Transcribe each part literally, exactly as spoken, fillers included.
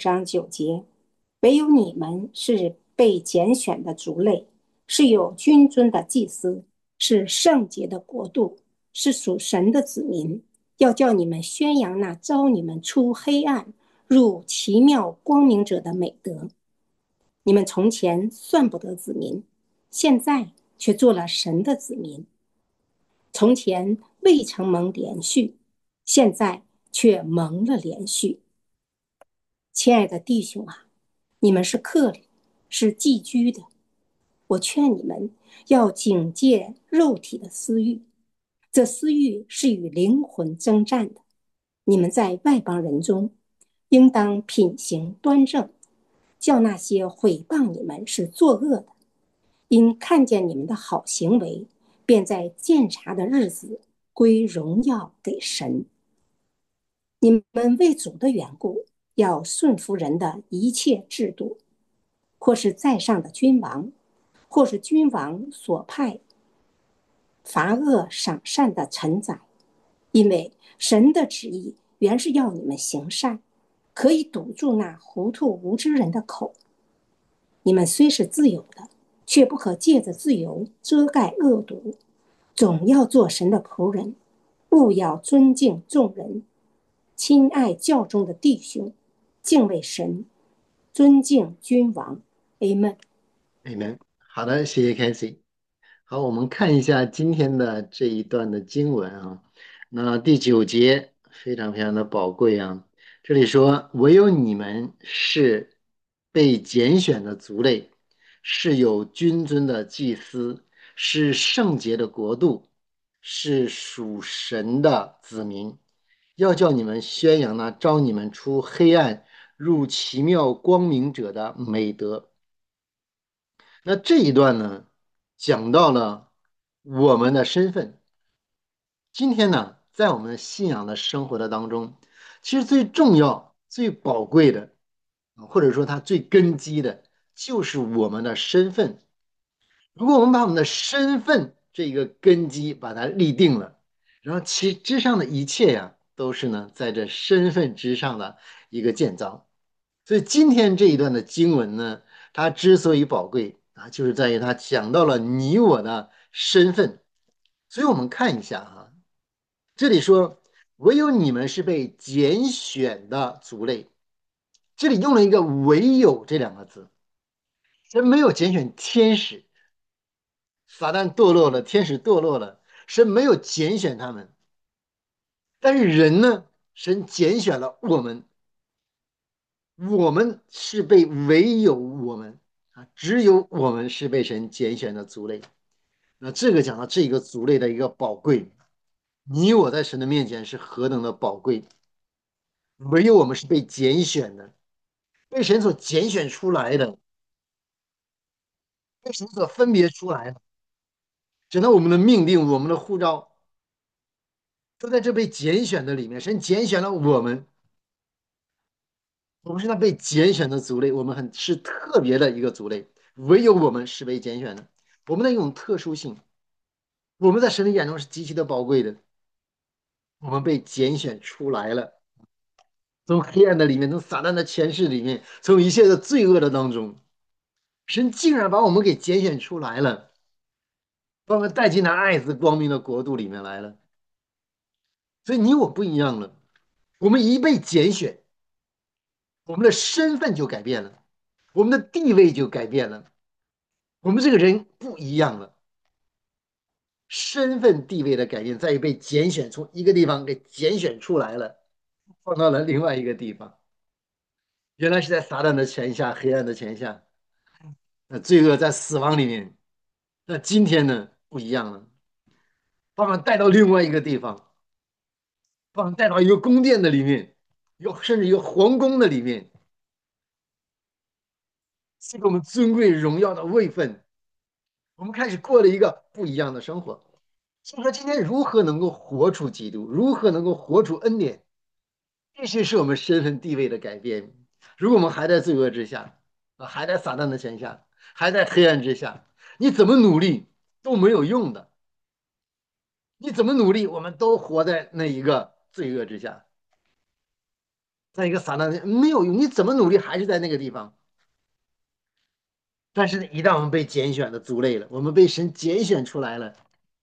章九节，唯有你们是被拣选的族类，是有君尊的祭司，是圣洁的国度，是属神的子民。要叫你们宣扬那招你们出黑暗入奇妙光明者的美德。你们从前算不得子民，现在却做了神的子民。从前未曾蒙连续，现在却蒙了连续。亲爱的弟兄啊，你们是客旅，是寄居的。我劝你们要警戒肉体的私欲，这私欲是与灵魂征战的。你们在外邦人中，应当品行端正，叫那些毁谤你们是作恶的，因看见你们的好行为，便在鉴察的日子归荣耀给神。你们为主的缘故，要顺服人的一切制度，或是在上的君王，或是君王所派罚恶赏善的臣宰，因为神的旨意原是要你们行善，可以堵住那糊涂无知人的口。你们虽是自由的，却不可借着自由遮盖恶毒，总要做神的仆人，务要尊敬众人，亲爱教中的弟兄，敬畏神，尊敬君王。Amen。 Amen。好的，谢谢 Casey。好，我们看一下今天的这一段的经文啊。那第九节非常非常的宝贵啊。这里说：“唯有你们是被拣选的族类，是有君尊的祭司，是圣洁的国度，是属神的子民。要叫你们宣扬那招你们出黑暗入奇妙光明者的美德。”那这一段呢，讲到了我们的身份。今天呢，在我们信仰的生活的当中，其实最重要、最宝贵的，或者说它最根基的，就是我们的身份。如果我们把我们的身份这个根基把它立定了，然后其之上的一切呀，都是呢在这身份之上的一个建造。所以今天这一段的经文呢，它之所以宝贵啊，就是在于它讲到了你我的身份。所以我们看一下哈，这里说唯有你们是被拣选的族类，这里用了一个"唯有"这两个字，神没有拣选天使，撒旦堕落了，天使堕落了，神没有拣选他们，但是人呢，神拣选了我们，我们是被唯有我们啊，只有我们是被神拣选的族类。那这个讲到这个族类的一个宝贵，你我在神的面前是何等的宝贵，唯有我们是被拣选的，被神所拣选出来的，被神所分别出来的。整到我们的命定，我们的护照，都在这被拣选的里面。神拣选了我们，我们是那被拣选的族类，我们很是特别的一个族类，唯有我们是被拣选的。我们的一种特殊性，我们在神的眼中是极其的宝贵的。我们被拣选出来了，从黑暗的里面，从撒旦的权势里面，从一切的罪恶的当中，神竟然把我们给拣选出来了，把我们带进那爱子光明的国度里面来了。所以你我不一样了，我们一被拣选，我们的身份就改变了，我们的地位就改变了，我们这个人不一样了。身份地位的改变在于被拣选，从一个地方给拣选出来了，放到了另外一个地方。原来是在撒旦的权下，黑暗的权下，那罪恶在死亡里面。那今天呢，不一样了，把我们带到另外一个地方，把我们带到一个宫殿的里面，有甚至一个皇宫的里面，赐给我们尊贵荣耀的位分。我们开始过了一个不一样的生活。所以说，今天如何能够活出基督，如何能够活出恩典，这些是我们身份地位的改变。如果我们还在罪恶之下，啊，还在撒旦的权下，还在黑暗之下，你怎么努力都没有用的。你怎么努力，我们都活在那一个罪恶之下。 在一个撒旦没有用，你怎么努力还是在那个地方。但是呢，一旦我们被拣选的族类了，我们被神拣选出来了，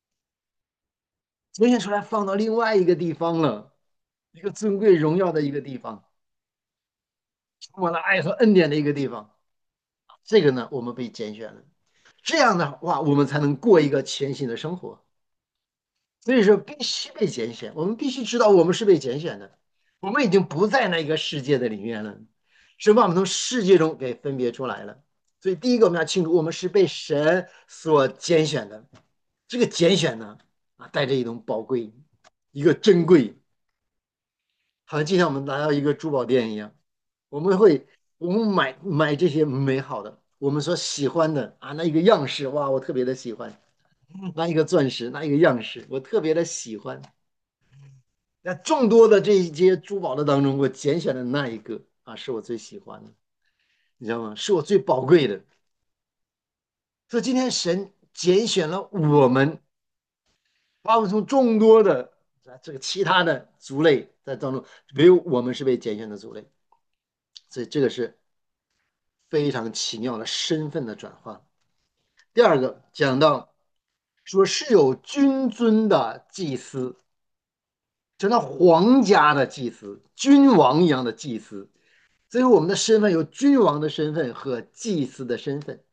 拣选出来放到另外一个地方了，一个尊贵荣耀的一个地方，充满了爱和恩典的一个地方。这个呢，我们被拣选了，这样的话，我们才能过一个全新的生活。所以说，必须被拣选，我们必须知道我们是被拣选的，我们已经不在那个世界的里面了，神把我们从世界中给分别出来了。所以，第一个我们要清楚，我们是被神所拣选的。这个拣选呢，啊，带着一种宝贵，一个珍贵，好像就像我们来到一个珠宝店一样，我们会，我们买买这些美好的，我们所喜欢的啊，那一个样式，哇，我特别的喜欢，那一个钻石，那一个样式，我特别的喜欢。那众多的这一些珠宝的当中，我拣选的那一个啊，是我最喜欢的，你知道吗？是我最宝贵的。所以今天神拣选了我们，把我们从众多的啊这个其他的族类在当中，唯有我们是被拣选的族类。所以这个是非常奇妙的身份的转换。第二个讲到说是有君尊的祭司，讲到皇家的祭司，君王一样的祭司。所以我们的身份有君王的身份和祭司的身份。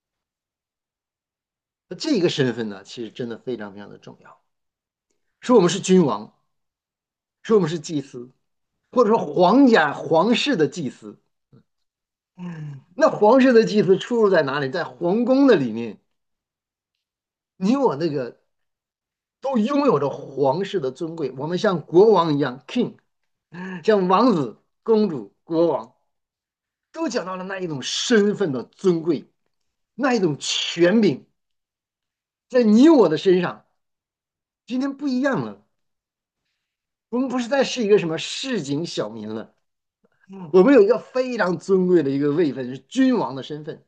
那这个身份呢，其实真的非常非常的重要。说我们是君王，说我们是祭司，或者说皇家皇室的祭司。那皇室的祭司出入在哪里？在皇宫的里面，你我那个都拥有着皇室的尊贵。我们像国王一样，king，像王子、公主、国王，都讲到了那一种身份的尊贵，那一种权柄，在你我的身上，今天不一样了。我们不是再是一个什么市井小民了，我们有一个非常尊贵的一个位分，是君王的身份，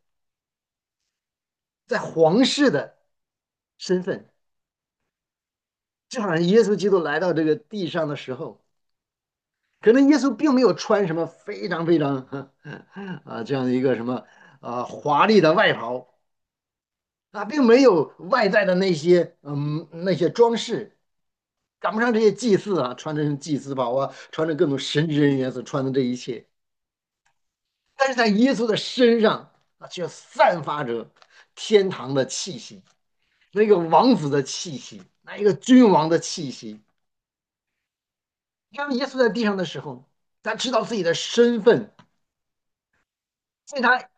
在皇室的身份。就好像耶稣基督来到这个地上的时候，可能耶稣并没有穿什么非常非常啊这样的一个什么啊华丽的外袍啊，并没有外在的那些嗯那些装饰，赶不上这些祭祀啊穿着祭司袍啊，穿着各种神职人员所穿的这一切。但是在耶稣的身上啊，却散发着天堂的气息，那个王子的气息，那一个君王的气息。因为耶稣在地上的时候，他知道自己的身份，所以他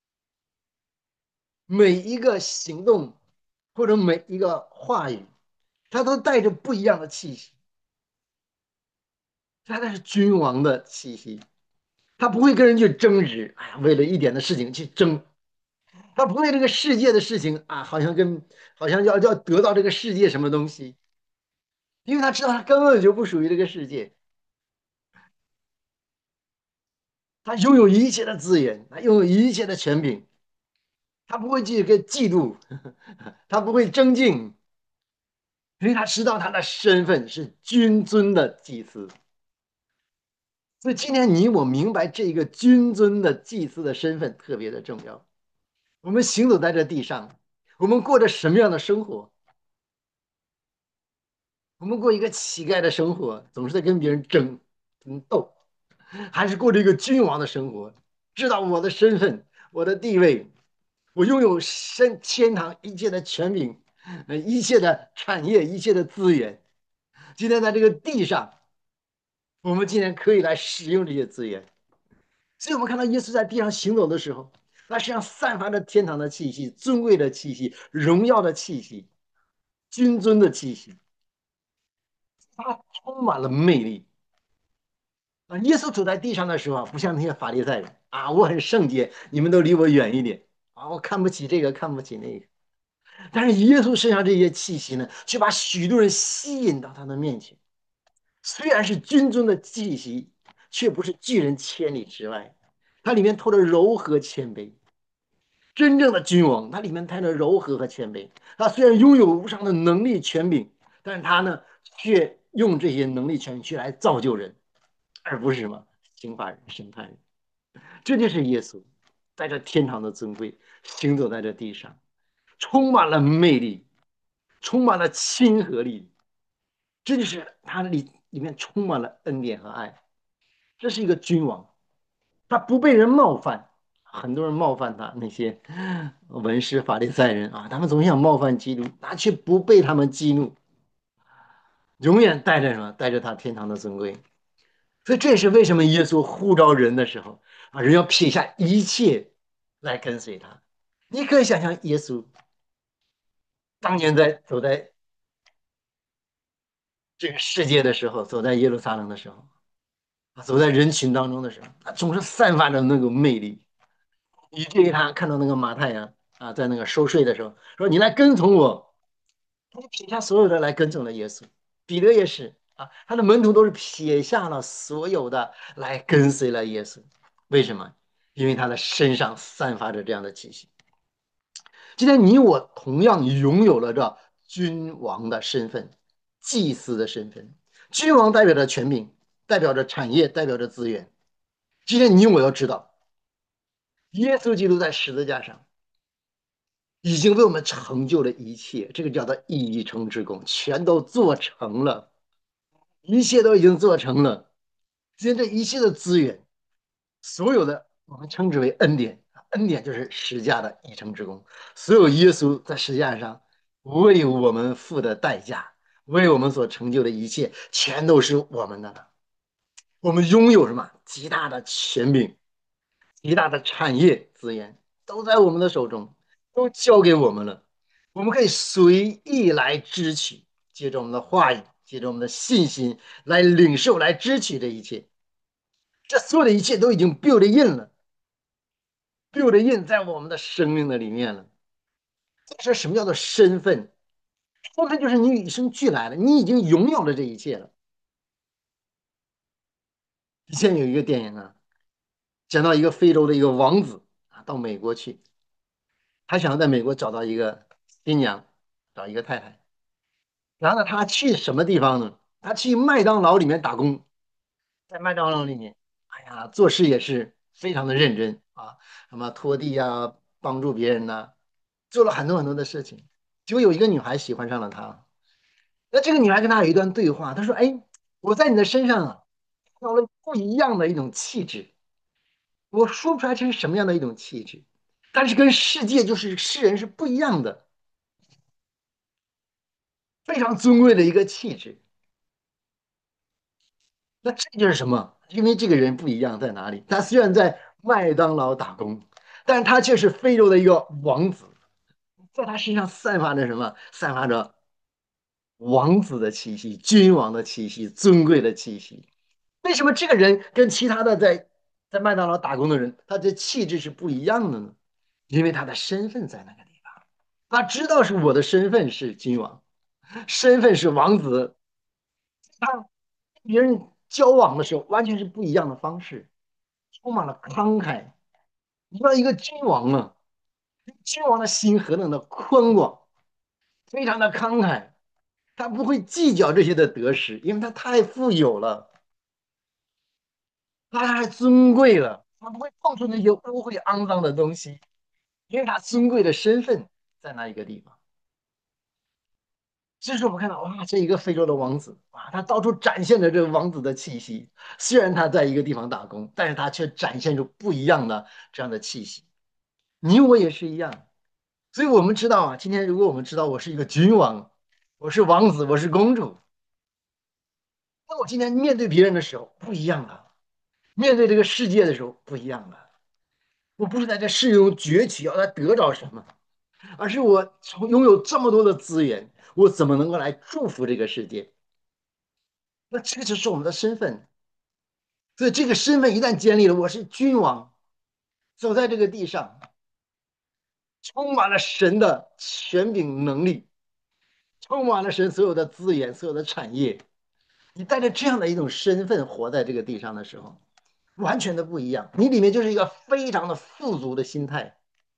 每一个行动或者每一个话语，他都带着不一样的气息。他那是君王的气息，他不会跟人去争执，哎呀，为了一点的事情去争，他不为这个世界的事情啊，好像跟好像要要得到这个世界什么东西，因为他知道他根本就不属于这个世界，他拥有一切的资源，他拥有一切的权柄，他不会去跟嫉妒，他不会争竞，因为他知道他的身份是君尊的祭司。所以今天你我明白这个君尊的祭司的身份特别的重要。我们行走在这地上，我们过着什么样的生活？我们过一个乞丐的生活，总是在跟别人争、跟斗，还是过着一个君王的生活？知道我的身份、我的地位，我拥有身天堂一切的权柄，呃，一切的产业、一切的资源。今天在这个地上，我们今天可以来使用这些资源。所以，我们看到耶稣在地上行走的时候，他身上散发着天堂的气息、尊贵的气息、荣耀的气息、君尊的气息，他充满了魅力啊！耶稣走在地上的时候啊，不像那些法利赛人啊，我很圣洁，你们都离我远一点啊，我看不起这个，看不起那个。但是耶稣身上这些气息呢，却把许多人吸引到他的面前。虽然是君尊的气息，却不是拒人千里之外，它里面透着柔和谦卑。真正的君王，他里面带着柔和和谦卑。他虽然拥有无上的能力权柄，但是他呢，却用这些能力权柄去来造就人，而不是什么刑罚人、审判人。这就是耶稣带着天堂的尊贵行走在这地上，充满了魅力，充满了亲和力。这就是他里里面充满了恩典和爱。这是一个君王，他不被人冒犯。很多人冒犯他，那些文士、法利赛人啊，他们总想冒犯基督，他却不被他们激怒，永远带着什么？带着他天堂的尊贵。所以这也是为什么耶稣呼召人的时候啊，人要撇下一切来跟随他。你可以想象耶稣当年在走在这个世界的时候，走在耶路撒冷的时候，啊，走在人群当中的时候，他总是散发着那种魅力，以至于他看到那个马太呀啊，在那个收税的时候说：“你来跟从我。”他就撇下所有的来跟从了耶稣。彼得也是啊，他的门徒都是撇下了所有的来跟随了耶稣。为什么？因为他的身上散发着这样的气息。今天你我同样拥有了这君王的身份、祭司的身份。君王代表着权柄，代表着产业，代表着资源。今天你我要知道，耶稣基督在十字架上已经为我们成就了一切，这个叫做一成之功，全都做成了，一切都已经做成了。今天这一切的资源，所有的我们称之为恩典，恩典就是十架的一成之功。所有耶稣在十架上为我们付的代价，为我们所成就的一切，全都是我们的了。我们拥有什么？极大的权柄，极大的产业资源，都在我们的手中，都交给我们了。我们可以随意来支取，借着我们的话语，借着我们的信心来领受，来支取这一切。这所有的一切都已经 build in 了，build in 在我们的生命的里面了。这是什么叫做身份？身份就是你与生俱来的，你已经拥有了这一切了。以前有一个电影啊，讲到一个非洲的一个王子啊，到美国去，他想要在美国找到一个新娘，找一个太太。然后呢，他去什么地方呢？他去麦当劳里面打工，在麦当劳里面，哎呀，做事也是非常的认真啊，什么拖地啊，帮助别人呐、做了很多很多的事情。结果有一个女孩喜欢上了他，那这个女孩跟他有一段对话，她说：“哎，我在你的身上啊，看到了不一样的一种气质，我说不出来这是什么样的一种气质，但是跟世界就是世人是不一样的，非常尊贵的一个气质。那这就是什么？因为这个人不一样在哪里？他虽然在麦当劳打工，但他却是非洲的一个王子，在他身上散发着什么？散发着王子的气息、君王的气息、尊贵的气息。为什么这个人跟其他的在在麦当劳打工的人，他的气质是不一样的呢？因为他的身份在那个地方，他知道是我的身份是君王，身份是王子，他跟别人交往的时候完全是不一样的方式，充满了慷慨。你知道一个君王啊，君王的心何等的宽广，非常的慷慨，他不会计较这些的得失，因为他太富有了，他太尊贵了，他不会碰触那些污秽肮脏的东西，因为他尊贵的身份在那一个地方。所以说，我们看到哇，这一个非洲的王子，哇，他到处展现着这个王子的气息。虽然他在一个地方打工，但是他却展现出不一样的这样的气息。你我也是一样，所以我们知道啊，今天如果我们知道我是一个君王，我是王子，我是公主，那我今天面对别人的时候不一样了，面对这个世界的时候不一样了。我不是在这世中攫取要来得着什么，而是我从拥有这么多的资源，我怎么能够来祝福这个世界？那这个就是我们的身份。所以这个身份一旦建立了，我是君王，走在这个地上，充满了神的权柄能力，充满了神所有的资源、所有的产业。你带着这样的一种身份活在这个地上的时候，完全的不一样。你里面就是一个非常的富足的心态，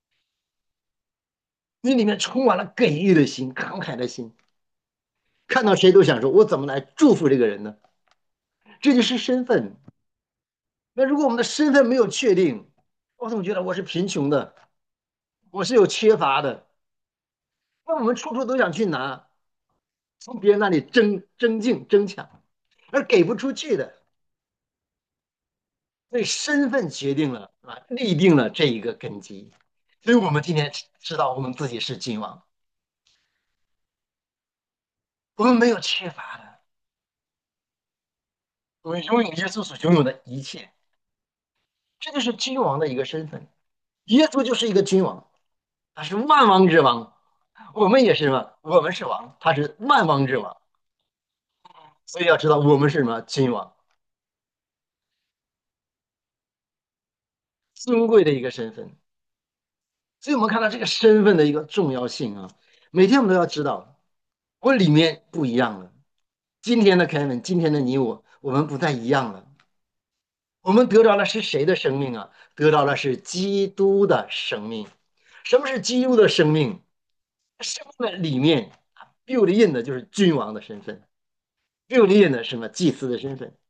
你里面充满了给予的心、慷慨的心，看到谁都想说：“我怎么来祝福这个人呢？”这就是身份。 那如果我们的身份没有确定，我总觉得我是贫穷的，我是有缺乏的，那我们处处都想去拿，从别人那里争争竞争抢，而给不出去的。所以身份决定了啊，立定了这一个根基。所以我们今天知道我们自己是君王，我们没有缺乏的，我们拥有耶稣所拥有的一切，这就是君王的一个身份。耶稣就是一个君王，他是万王之王，我们也是什么？我们是王，他是万王之王。所以要知道我们是什么君王，尊贵的一个身份。所以我们看到这个身份的一个重要性啊，每天我们都要知道，我里面不一样了。今天的 Kevin，今天的你我，我们不再一样了。我们得到的是谁的生命啊？得到的是基督的生命。什么是基督的生命？生命的里面 built in 的就是君王的身份，built in 的什么祭司的身份。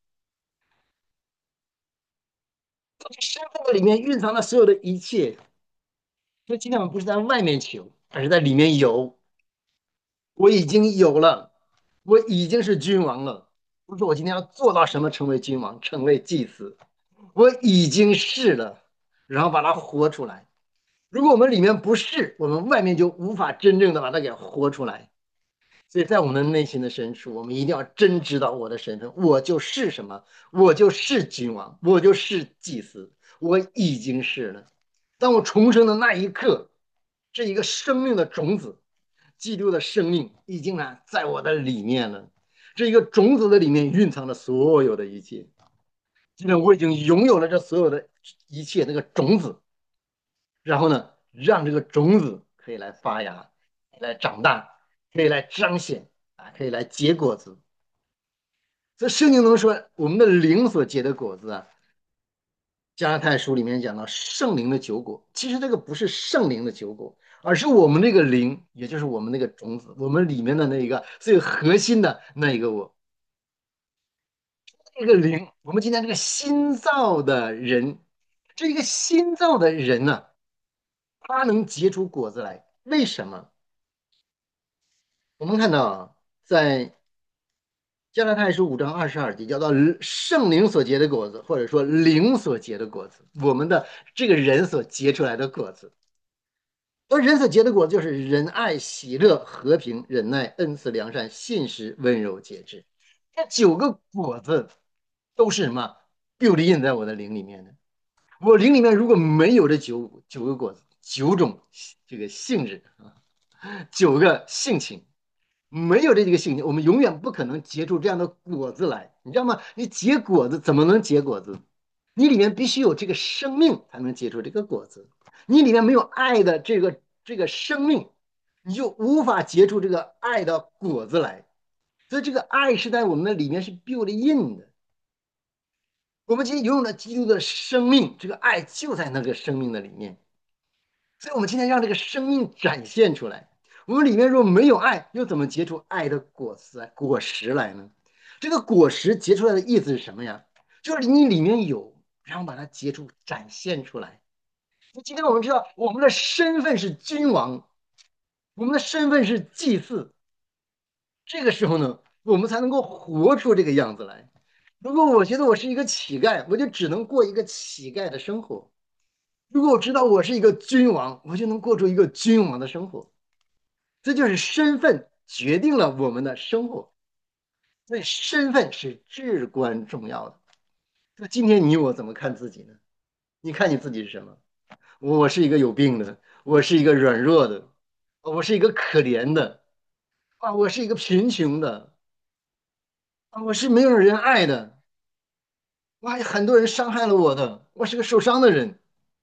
在这身份的里面蕴藏了所有的一切。所以今天我们不是在外面求，而是在里面有。我已经有了，我已经是君王了。不是我今天要做到什么成为君王，成为祭司，我已经是了，然后把它活出来。如果我们里面不是，我们外面就无法真正的把它给活出来。所以在我们的内心的深处，我们一定要真知道我的身份，我就是什么，我就是君王，我就是祭司，我已经是了。当我重生的那一刻，这一个生命的种子，基督的生命已经啊在我的里面了。这一个种子的里面蕴藏了所有的一切。今天我已经拥有了这所有的一切，那个种子，然后呢，让这个种子可以来发芽，来长大，可以来彰显啊，可以来结果子。这圣经中说，我们的灵所结的果子啊，加拉太书里面讲到圣灵的九果，其实这个不是圣灵的九果，而是我们那个灵，也就是我们那个种子，我们里面的那一个最核心的那一个我。这个灵，我们今天这个新造的人，这一个新造的人呢、啊他能结出果子来，为什么？我们看到啊，在加拉太书五章二十二节，叫到圣灵所结的果子，或者说灵所结的果子，我们的这个人所结出来的果子。而人所结的果子就是仁爱、喜乐、和平、忍耐、恩慈、良善、信实、温柔、节制。这九个果子都是什么？built in 在我的灵里面的。我灵里面如果没有这九九个果子，九种这个性质啊，九个性情，没有这几个性情，我们永远不可能结出这样的果子来，你知道吗？你结果子怎么能结果子？你里面必须有这个生命才能结出这个果子。你里面没有爱的这个这个生命，你就无法结出这个爱的果子来。所以这个爱是在我们的里面是 built in 的。我们今天拥有了基督的生命，这个爱就在那个生命的里面。所以，我们今天让这个生命展现出来。我们里面若没有爱，又怎么结出爱的果子、果实来呢？这个果实结出来的意思是什么呀？就是你里面有，然后把它结出、展现出来。今天我们知道，我们的身份是君王，我们的身份是祭祀。这个时候呢，我们才能够活出这个样子来。如果我觉得我是一个乞丐，我就只能过一个乞丐的生活。如果我知道我是一个君王，我就能过出一个君王的生活。这就是身份决定了我们的生活，所以身份是至关重要的。那今天你我怎么看自己呢？你看你自己是什么？我是一个有病的，我是一个软弱的，我是一个可怜的啊，我是一个贫穷的啊，我是没有人爱的，哇，很多人伤害了我的，我是个受伤的人。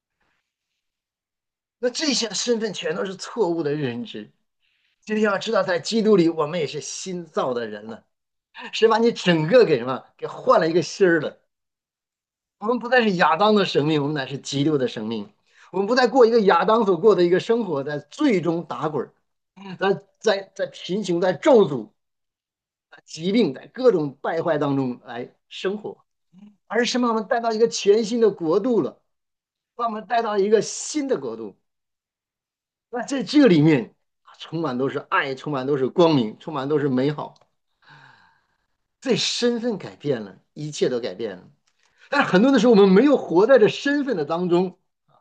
那这些的身份全都是错误的认知。今天要知道，在基督里，我们也是新造的人了，是把你整个给什么？给换了一个新儿的。我们不再是亚当的生命，我们乃是基督的生命。我们不再过一个亚当所过的一个生活，在最终打滚在在在贫穷、在咒诅、在疾病、在各种败坏当中来生活， 而是把我们带到一个全新的国度了，把我们带到一个新的国度。那在这里面，充满都是爱，充满都是光明，充满都是美好。这身份改变了，一切都改变了。但是很多的时候，我们没有活在这身份的当中，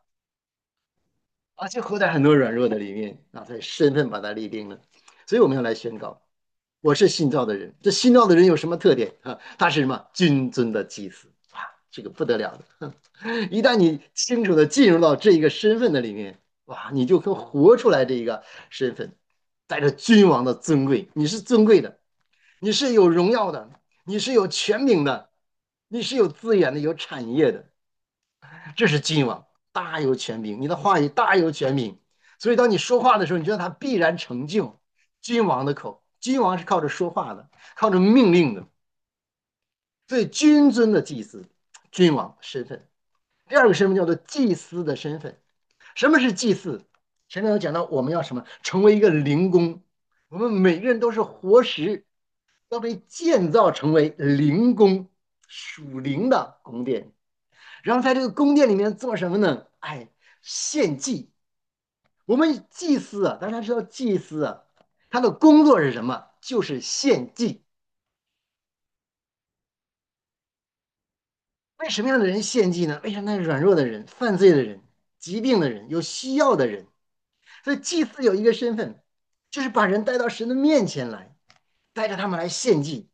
而且活在很多软弱的里面，那在身份把它立定了。所以我们要来宣告：我是新造的人。这新造的人有什么特点啊？他是什么？君尊的祭司。哇，这个不得了的！一旦你清楚的进入到这一个身份的里面，哇，你就可活出来这一个身份，带着君王的尊贵，你是尊贵的，你是有荣耀的，你是有权柄的，你是有资源的，有产业的。这是君王，大有权柄，你的话语大有权柄。所以当你说话的时候，你知道他必然成就。君王的口，君王是靠着说话的，靠着命令的。所以君尊的祭司，君王身份。第二个身份叫做祭司的身份。什么是祭司？前面有讲到，我们要什么？成为一个灵宫。我们每个人都是活石，要被建造成为灵宫，属灵的宫殿。然后在这个宫殿里面做什么呢？哎，献祭。我们祭司啊，大家知道祭司啊，他的工作是什么？就是献祭。为什么样的人献祭呢？为什么那软弱的人、犯罪的人、疾病的人、有需要的人？所以祭司有一个身份，就是把人带到神的面前来，带着他们来献祭。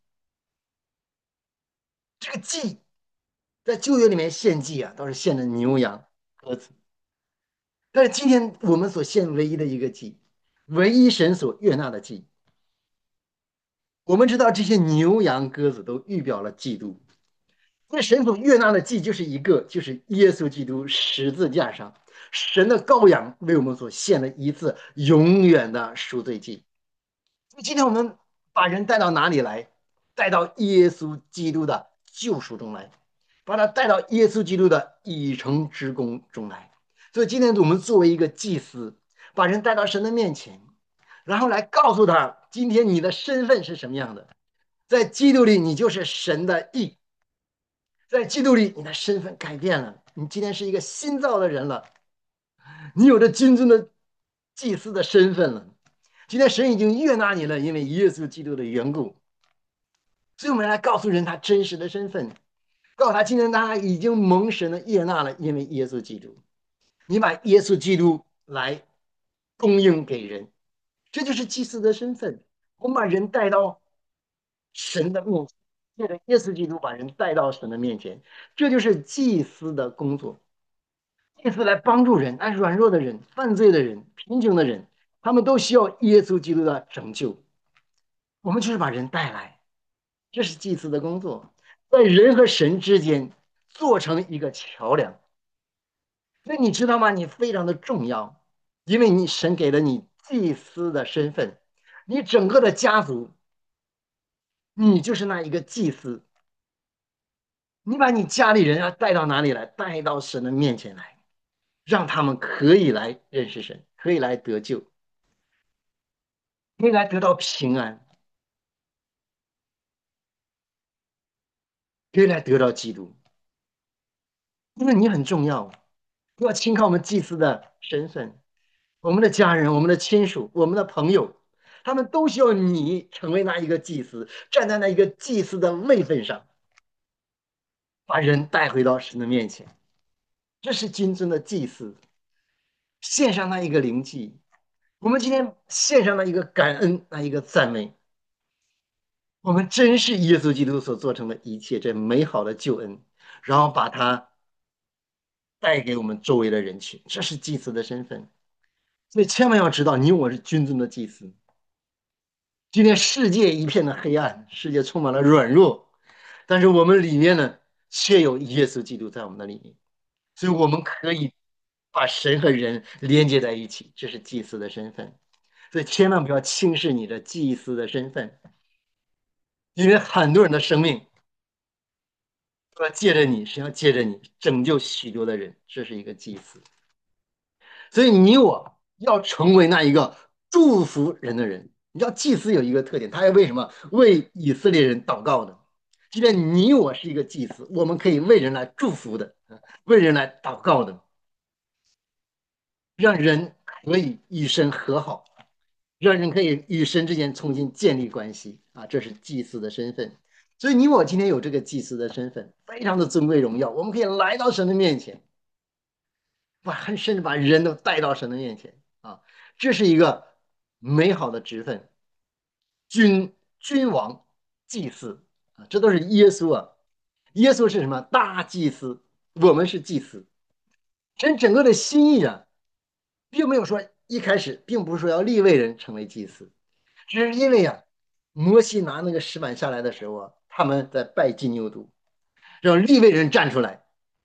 这个祭在旧约里面献祭啊，都是献的牛羊鸽子。但是今天我们所献唯一的一个祭，唯一神所悦纳的祭，我们知道这些牛羊鸽子都预表了基督。那神所悦纳的祭就是一个，就是耶稣基督十字架上神的羔羊为我们所献的一次永远的赎罪祭。所以今天我们把人带到哪里来？带到耶稣基督的救赎中来，把他带到耶稣基督的以成之功中来。所以今天我们作为一个祭司，把人带到神的面前，然后来告诉他，今天你的身份是什么样的。在基督里，你就是神的义；在基督里，你的身份改变了，你今天是一个新造的人了，你有着君尊的祭司的身份了。今天神已经悦纳你了，因为耶稣基督的缘故。所以我们来告诉人他真实的身份，告诉他今天他已经蒙神的悦纳了，因为耶稣基督。你把耶稣基督来供应给人，这就是祭司的身份。我们把人带到神的面前，借着耶稣基督把人带到神的面前，这就是祭司的工作。祭司来帮助人，爱软弱的人、犯罪的人、贫穷的人，他们都需要耶稣基督的拯救。我们就是把人带来，这是祭司的工作，在人和神之间做成一个桥梁。所以你知道吗？你非常的重要，因为你神给了你祭司的身份，你整个的家族，你就是那一个祭司。你把你家里人要带到哪里来？带到神的面前来，让他们可以来认识神，可以来得救，可以来得到平安，可以来得到基督。因为你很重要，要轻靠我们祭司的身份，我们的家人、我们的亲属、我们的朋友，他们都需要你成为那一个祭司，站在那一个祭司的位分上，把人带回到神的面前。这是君尊的祭司，献上那一个灵祭。我们今天献上了一个感恩，那一个赞美。我们真是耶稣基督所做成的一切，这美好的救恩，然后把它带给我们周围的人群，这是祭司的身份。所以千万要知道，你我是君尊的祭司。今天世界一片的黑暗，世界充满了软弱，但是我们里面呢，却有耶稣基督在我们的里面，所以我们可以把神和人连接在一起，这是祭司的身份。所以千万不要轻视你的祭司的身份，因为很多人的生命都要借着你，神要借着你拯救许多的人，这是一个祭司。所以你我要成为那一个祝福人的人。你知道祭司有一个特点，他要为什么为以色列人祷告呢？ 既然你我是一个祭司，我们可以为人来祝福的，为人来祷告的，让人可以与神和好，让人可以与神之间重新建立关系啊，这是祭司的身份。所以你我今天有这个祭司的身份，非常的尊贵荣耀，我们可以来到神的面前，把甚至把人都带到神的面前啊，这是一个美好的职分，君君王祭司啊，这都是耶稣啊，耶稣是什么大祭司，我们是祭司，神整个的心意啊，并没有说一开始并不是说要立位人成为祭司，只是因为啊，摩西拿那个石板下来的时候啊，他们在拜金牛犊，让立位人站出来，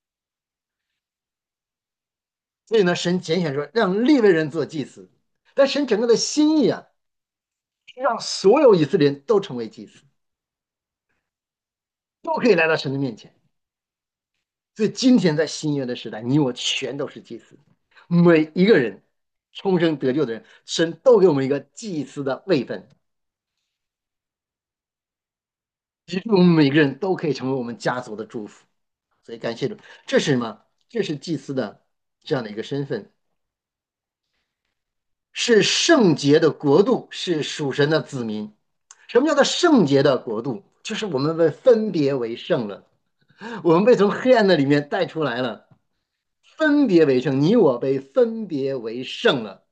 所以呢，神拣选说让立位人做祭司，但神整个的心意啊，让所有以色列人都成为祭司，都可以来到神的面前。所以今天在新约的时代，你我全都是祭司，每一个人重生得救的人，神都给我们一个祭司的位分，其实我们每个人都可以成为我们家族的祝福。所以感谢主，这是什么？这是祭司的这样的一个身份，是圣洁的国度，是属神的子民。什么叫做圣洁的国度？就是我们被分别为圣了，我们被从黑暗的里面带出来了，分别为圣。你我被分别为圣了。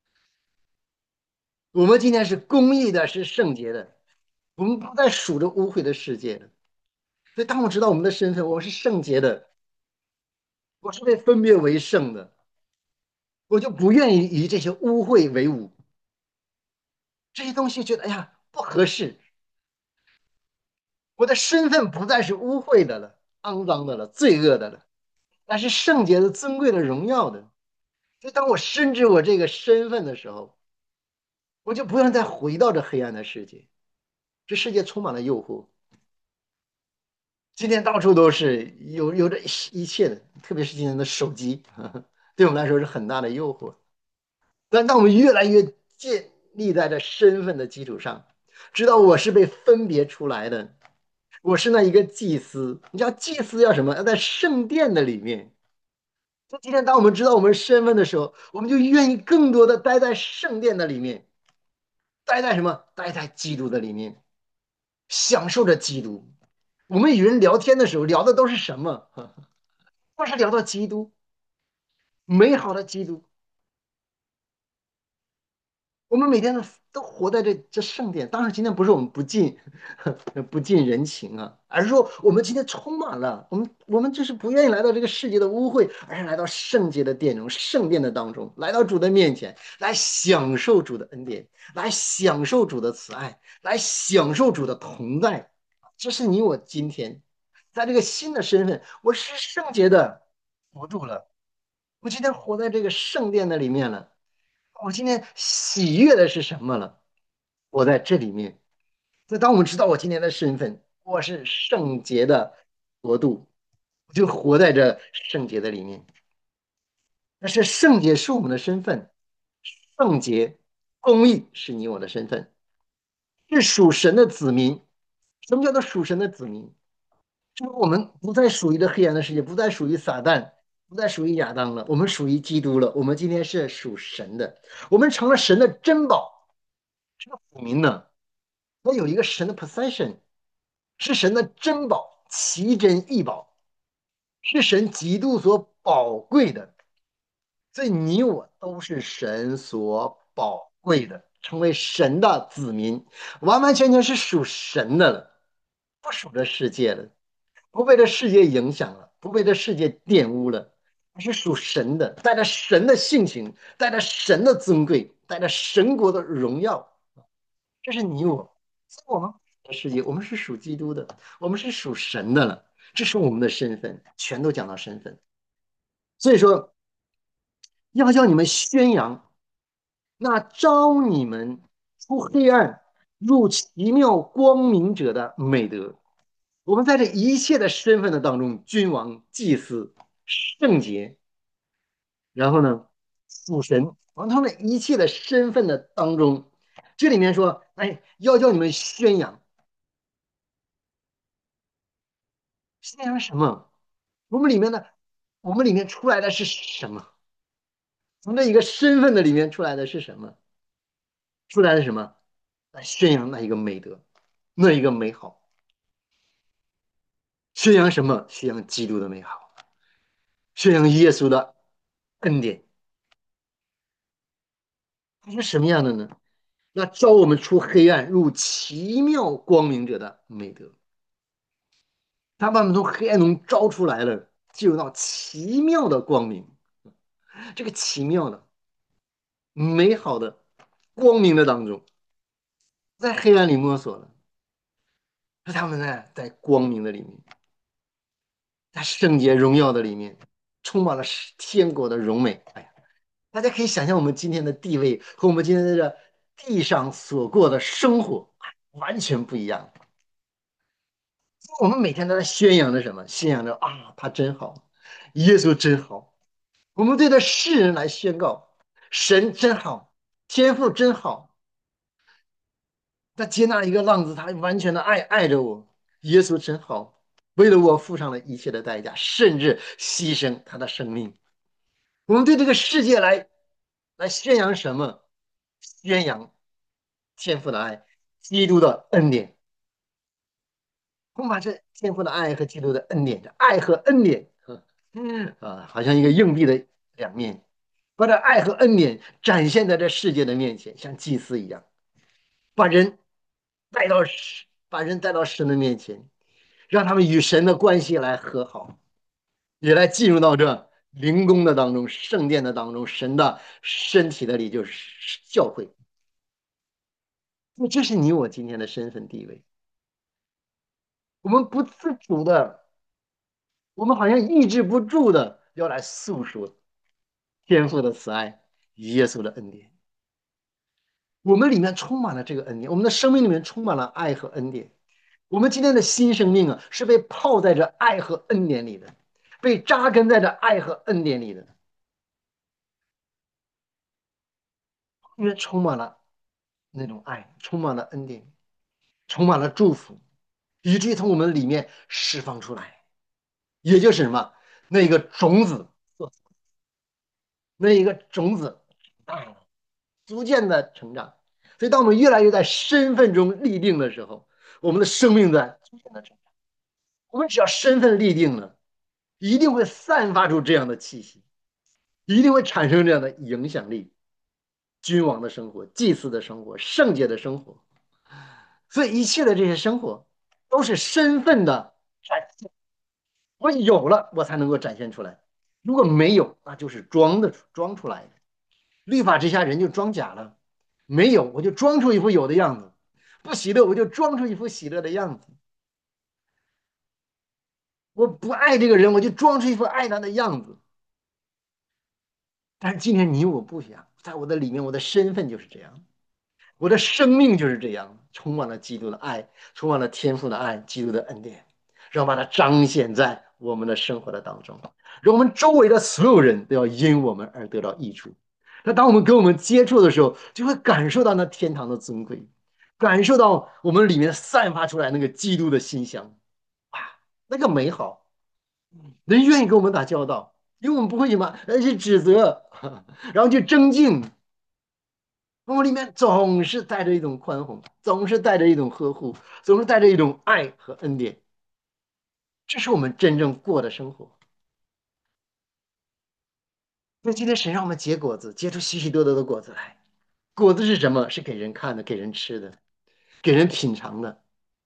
我们今天是公义的，是圣洁的，我们不再数着污秽的世界了。所以，当我知道我们的身份，我是圣洁的，我是被分别为圣的，我就不愿意与这些污秽为伍。这些东西觉得哎呀不合适，我的身份不再是污秽的了、肮脏的了、罪恶的了，那是圣洁的、尊贵的、荣耀的。所以，当我深知我这个身份的时候，我就不愿再回到这黑暗的世界。这世界充满了诱惑，今天到处都是有有着一切的，特别是今天的手机，呵呵对我们来说是很大的诱惑。但当我们越来越建立在这身份的基础上，知道我是被分别出来的，我是那一个祭司。你知道祭司要什么？要在圣殿的里面。就今天，当我们知道我们身份的时候，我们就愿意更多的待在圣殿的里面，待在什么？待在基督的里面，享受着基督。我们与人聊天的时候，聊的都是什么？都是聊到基督，美好的基督。我们每天都都活在这这圣殿。当然，今天不是我们不近不近人情啊，而是说我们今天充满了我们我们就是不愿意来到这个世界的污秽，而是来到圣洁的殿中、圣殿的当中，来到主的面前，来享受主的恩典，来享受主的慈爱，来享受主的同在。这是你我今天在这个新的身份，我是圣洁的活住了。我今天活在这个圣殿的里面了。我今天喜悦的是什么了？我在这里面。所以，当我们知道我今天的身份，我是圣洁的国度，我就活在这圣洁的里面。但是，圣洁是我们的身份，圣洁、公义是你我的身份，是属神的子民。什么叫做属神的子民？就是我们不再属于这黑暗的世界，不再属于撒旦，不再属于亚当了，我们属于基督了。我们今天是属神的，我们成了神的珍宝。这个子民呢？它有一个神的 possession，是神的珍宝，奇珍异宝，是神极度所宝贵的。所以你我都是神所宝贵的，成为神的子民，完完全全是属神的了，不属这世界了，不被这世界影响了，不被这世界玷污了，而是属神的，带着神的性情，带着神的尊贵，带着神国的荣耀。这是你我，所以我们的世界，我们是属基督的，我们是属神的了，这是我们的身份，全都讲到身份。所以说，要叫你们宣扬那招你们出黑暗入奇妙光明者的美德。我们在这一切的身份的当中，君王、祭司、圣洁，然后呢，属神，往他们一切的身份的当中，这里面说，哎，要叫你们宣扬。 信仰什么？我们里面的，我们里面出来的是什么？从这一个身份的里面出来的是什么？出来的什么？来宣扬那一个美德，那一个美好。宣扬什么？宣扬基督的美好，宣扬耶稣的恩典。它是什么样的呢？那招我们出黑暗，入奇妙光明者的美德。他把我们从黑暗中招出来了，进入到奇妙的光明。这个奇妙的、美好的、光明的当中，在黑暗里摸索了，是他们呢在光明的里面，在圣洁荣耀的里面，充满了天国的荣美。哎呀，大家可以想象我们今天的地位和我们今天在这地上所过的生活完全不一样。我们每天都在宣扬着什么？宣扬着啊，他真好，耶稣真好。我们对着世人来宣告，神真好，天父真好，他接纳一个浪子，他完全的爱爱着我。耶稣真好，为了我付上了一切的代价，甚至牺牲他的生命。我们对这个世界来来宣扬什么？宣扬天父的爱，基督的恩典。我们把这天父的爱和基督的恩典，这爱和恩典，啊，好像一个硬币的两面，把这爱和恩典展现在这世界的面前，像祭司一样，把人带到神，把人带到神的面前，让他们与神的关系来和好，也来进入到这灵宫的当中、圣殿的当中、神的身体的里，就是教会。那这是你我今天的身份地位，我们不自主的，我们好像抑制不住的要来诉说天父的慈爱、耶稣的恩典。我们里面充满了这个恩典，我们的生命里面充满了爱和恩典。我们今天的新生命啊，是被泡在这爱和恩典里的，被扎根在这爱和恩典里的，因为充满了那种爱，充满了恩典，充满了祝福，以至于从我们里面释放出来，也就是什么，那个种子，那一个种子长大了，逐渐的成长。所以，当我们越来越在身份中立定的时候，我们的生命在逐渐的成长。我们只要身份立定了，一定会散发出这样的气息，一定会产生这样的影响力。君王的生活、祭祀的生活、圣洁的生活，所以一切的这些生活都是身份的展现。我有了，我才能够展现出来；如果没有，那就是装的装出来的。律法之下，人就装假了。没有，我就装出一副有的样子；不喜乐，我就装出一副喜乐的样子。我不爱这个人，我就装出一副爱他的样子。但是今天你我不一样，在我的里面，我的身份就是这样，我的生命就是这样，充满了基督的爱，充满了天父的爱，基督的恩典，让把它彰显在我们的生活的当中，让我们周围的所有人都要因我们而得到益处。那当我们跟我们接触的时候，就会感受到那天堂的尊贵，感受到我们里面散发出来那个基督的馨香啊，那个美好。人愿意跟我们打交道，因为我们不会什么，而去指责，然后去争竞。我们里面总是带着一种宽宏，总是带着一种呵护，总是带着一种爱和恩典。这是我们真正过的生活。所以今天神让我们结果子，结出许许多多的果子来。果子是什么？是给人看的，给人吃的，给人品尝的。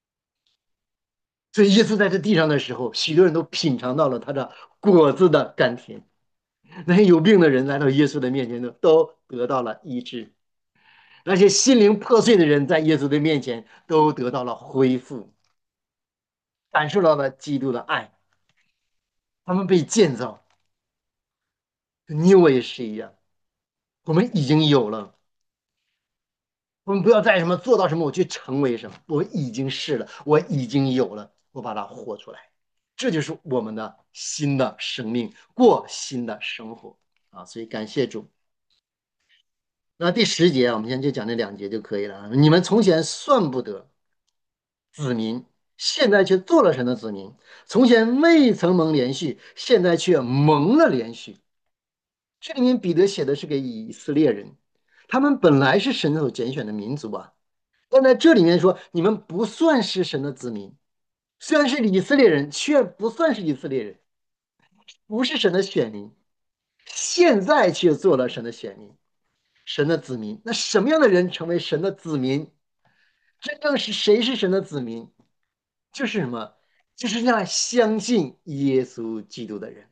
所以耶稣在这地上的时候，许多人都品尝到了他的果子的甘甜。那些有病的人来到耶稣的面前呢，都得到了医治。那些心灵破碎的人在耶稣的面前都得到了恢复，感受到了基督的爱，他们被建造。你我也是一样，我们已经有了，我们不要再什么做到什么，我去成为什么，我已经是了，我已经有了，我把它活出来，这就是我们的新的生命，过新的生活啊！所以感谢主。那第十节啊，我们现在就讲这两节就可以了啊。你们从前算不得子民， 现在却做了神的子民。从前未曾蒙连续，现在却蒙了连续。这里面彼得写的是给以色列人，他们本来是神所拣选的民族啊，但在这里面说，你们不算是神的子民，虽然是以色列人，却不算是以色列人，不是神的选民，现在却做了神的选民，神的子民。那什么样的人成为神的子民？真正是谁是神的子民？就是什么？就是那相信耶稣基督的人，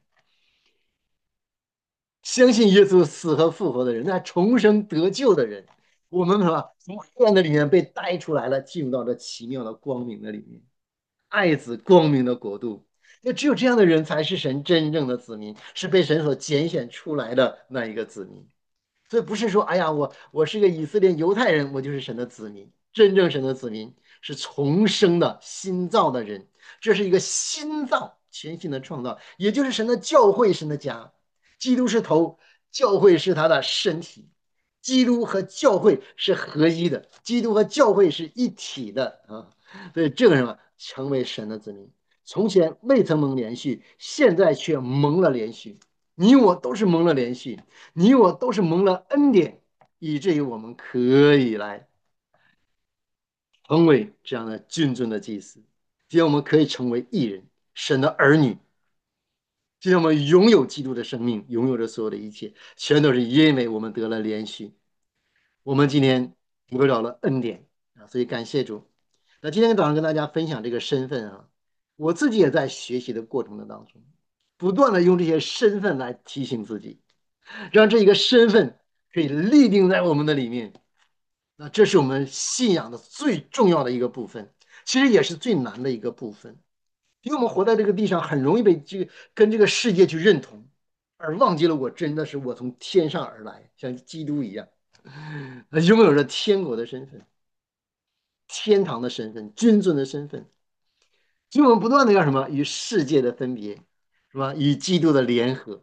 相信耶稣死和复活的人，那重生得救的人。我们什么？从黑暗的里面被带出来了，进入到这奇妙的光明的里面。爱子光明的国度。那只有这样的人才是神真正的子民，是被神所拣选出来的那一个子民。所以不是说，哎呀，我我是个以色列犹太人，我就是神的子民。真正神的子民是重生的新造的人，这是一个新造全新的创造，也就是神的教会，神的家。基督是头，教会是他的身体。基督和教会是合一的，基督和教会是一体的啊。所以这个什么成为神的子民，从前未曾蒙连续，现在却蒙了连续。你我都是蒙了连续，你我都是蒙了恩典，以至于我们可以来成为这样的君尊的祭司。今天我们可以成为义人，神的儿女。今天我们拥有基督的生命，拥有着所有的一切，全都是因为我们得了连续。我们今天得着了恩典啊，所以感谢主。那今天早上跟大家分享这个身份啊，我自己也在学习的过程的当中，不断的用这些身份来提醒自己，让这一个身份可以立定在我们的里面。那这是我们信仰的最重要的一个部分，其实也是最难的一个部分，因为我们活在这个地上，很容易被这个跟这个世界去认同，而忘记了我真的是我从天上而来，像基督一样，拥有着天国的身份、天堂的身份、君尊的身份。所以我们不断的要什么与世界的分别，是吧？与基督的联合，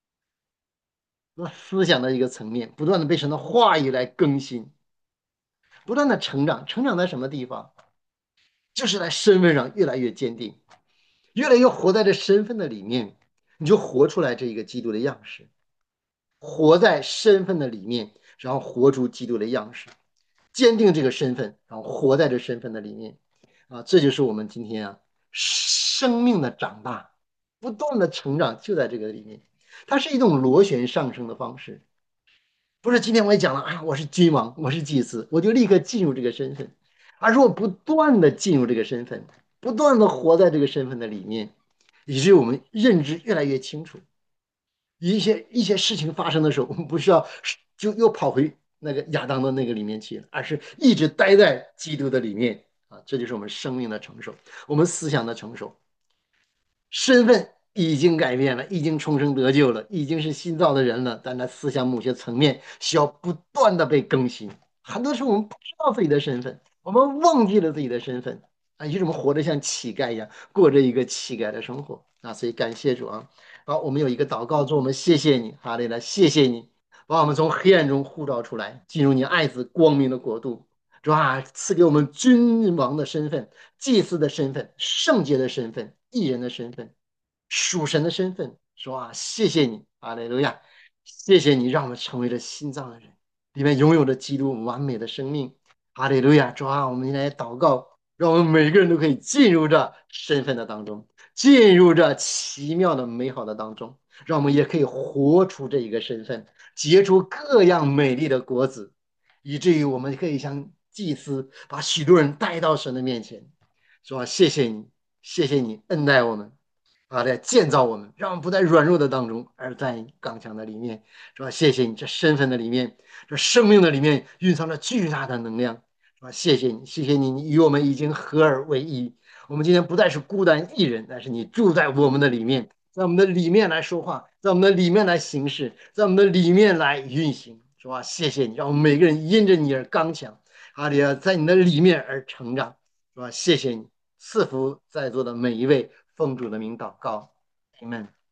思想的一个层面，不断的被神的话语来更新，不断的成长。成长在什么地方？就是在身份上越来越坚定，越来越活在这身份的里面，你就活出来这一个基督的样式，活在身份的里面，然后活出基督的样式，坚定这个身份，然后活在这身份的里面啊，这就是我们今天啊生命的长大，不断的成长就在这个里面。它是一种螺旋上升的方式，不是今天我也讲了啊，我是君王，我是祭司，我就立刻进入这个身份，而是我不断的进入这个身份，不断的活在这个身份的里面，以至于我们认知越来越清楚。一些一些事情发生的时候，我们不需要就又跑回那个亚当的那个里面去，而是一直待在基督的里面啊，这就是我们生命的成熟，我们思想的成熟。身份已经改变了，已经重生得救了，已经是新造的人了，但在思想某些层面需要不断的被更新。很多时候我们不知道自己的身份，我们忘记了自己的身份啊，以致我们活得像乞丐一样，过着一个乞丐的生活啊。所以感谢主啊！好，我们有一个祷告，主我们谢谢你，哈利路亚，谢谢你把我们从黑暗中呼召出来，进入你爱子光明的国度。主啊，赐给我们君王的身份、祭司的身份、圣洁的身份、义人的身份、属神的身份。主啊，谢谢你，哈利路亚，谢谢你让我们成为了新造的人，里面拥有着基督完美的生命。哈利路亚，主啊，我们来祷告，让我们每个人都可以进入这身份的当中，进入这奇妙的美好的当中，让我们也可以活出这一个身份，结出各样美丽的果子，以至于我们可以像祭司把许多人带到神的面前，说谢谢你，谢谢你恩待我们，啊，来建造我们，让我们不在软弱的当中，而在刚强的里面，是吧？谢谢你，这身份的里面，这生命的里面蕴藏着巨大的能量，是吧？谢谢你，谢谢你，你与我们已经合而为一。我们今天不再是孤单一人，但是你住在我们的里面，在我们的里面来说话，在我们的里面来行事，在我们的里面来运行，是吧？谢谢你，让我们每个人因着你而刚强，阿里亚在你的里面而成长，是吧？谢谢你，赐福在座的每一位，奉主的名祷告，阿门。